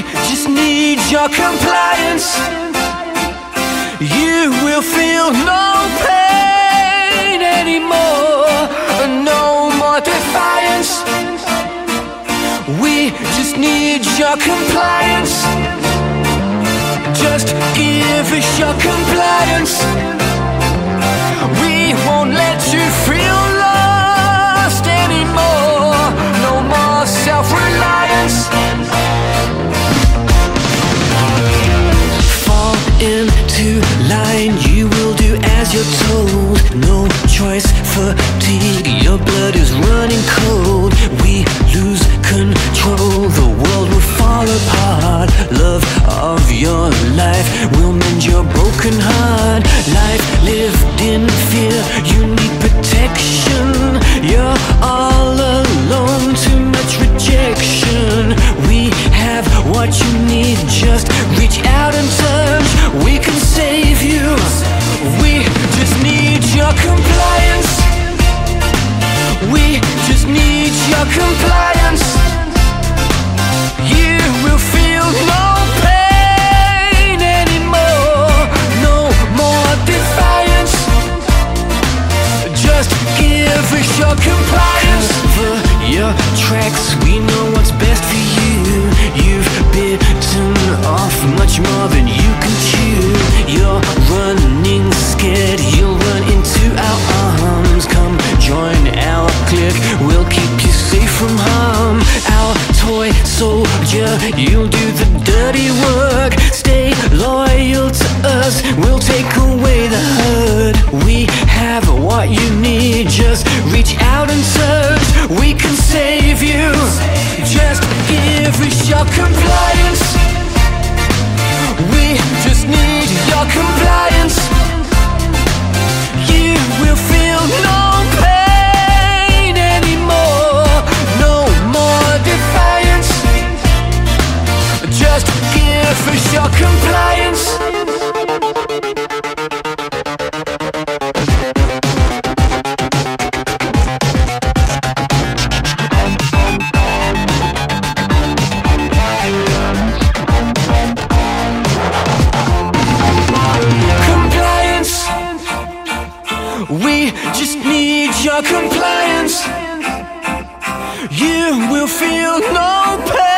just need your compliance. You will feel no pain anymore, no more defiance. We just need your compliance. Just give us your compliance. We won't let you feel lost anymore, no more self-reliance. Fall into line, you will do as you're told. No choice, fatigue, your blood is running cold. We lose control, the world will fall apart. Love of your life will mend your broken heart. Life lived in fear, you need protection. You're all alone, too much rejection. We have what you need, just reach out and touch. We can save you. We just need your compliance. We just need your compliance. You will feel no pain anymore, no more defiance. Just give us your compliance. Cover your tracks, we know what's best for you. You've bitten off much more than you can chew. You're running scared, you'll run into our arms. Come join our clique, we'll keep you safe from harm. Our toy soldier, you'll do the dirty work. Stay loyal to us, we'll take away the hurt. We have what you need, just reach out and search. We can save you. Just give us your compliance. We just need your compliance. You will feel no pain anymore, no more defiance. Just give us your compliance. We just need your compliance. You will feel no pain.